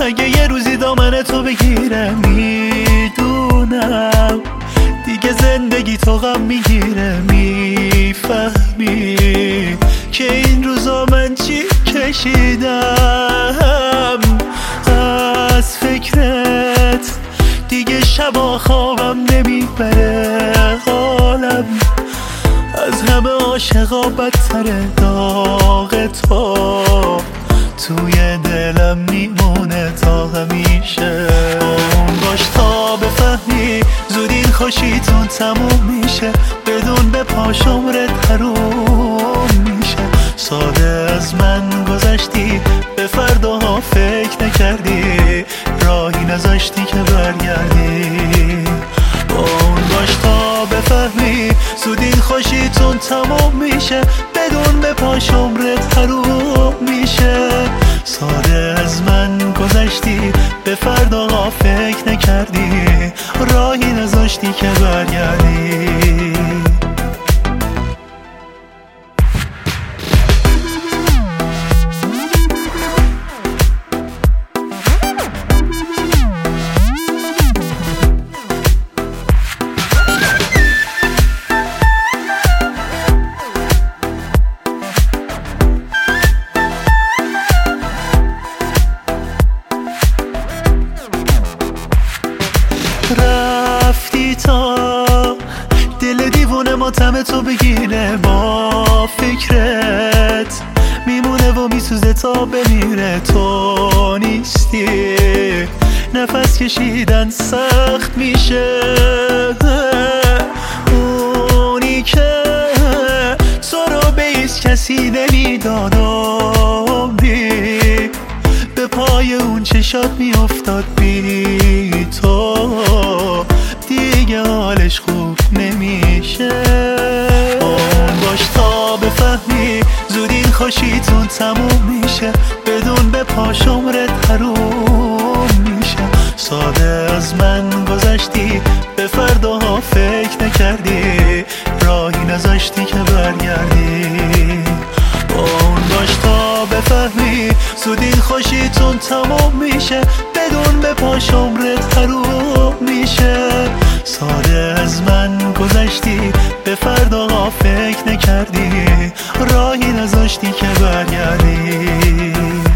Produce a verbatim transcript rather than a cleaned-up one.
اگه یه روزی دامن تو بگیرم میدونم دیگه زندگی تو غم میگیره. میفهمی که این روزا من چی کشیدم از فکرت، دیگه شبا خوابم نمیبره حالم. از همه عاشقا بدتره داغ تو توی دلم میمونه تا همیشه. اون باش تا بفهمی زود این خوشیتون تموم میشه، بدون به پاش عمرت حروم میشه. ساده از من گذشتی به فرداها فکر نکردی، راهی نذاشتی که برگردی. اون باش تا بفهمی زود این خوشیتون تموم میشه، بدون به پاش عمرت حروم میشه. ساده از من گذشتی به فرداها فکر نکردی، راهی نذاشتی که برگردی. رفتی تا دل دیوونه ماتم تو بگیره، با فکرت میمونه و میسوزه تا بمیره. تو نیستی نفس کشیدن سخت میشه، اونی که تو رو به هیچ کسی نمیداد عمری به پای اون چشات میافتاد. بی تو دیگه حالش خوب نمیشه. اون باش تا بفهمی زود این خوشیتون تموم میشه، بدون به پاش عمرت حروم میشه. ساده از من گذشتی به فرداها فکر نکردی، راهی نذاشتی که برگردی. اون باش تا بفهمی زود این خوشیتون تموم میشه، بدون به پاش عمرت حروم میشه. ساده از من گذشتی به فرداها فکر نکردی، راهی نذاشتی که برگردی.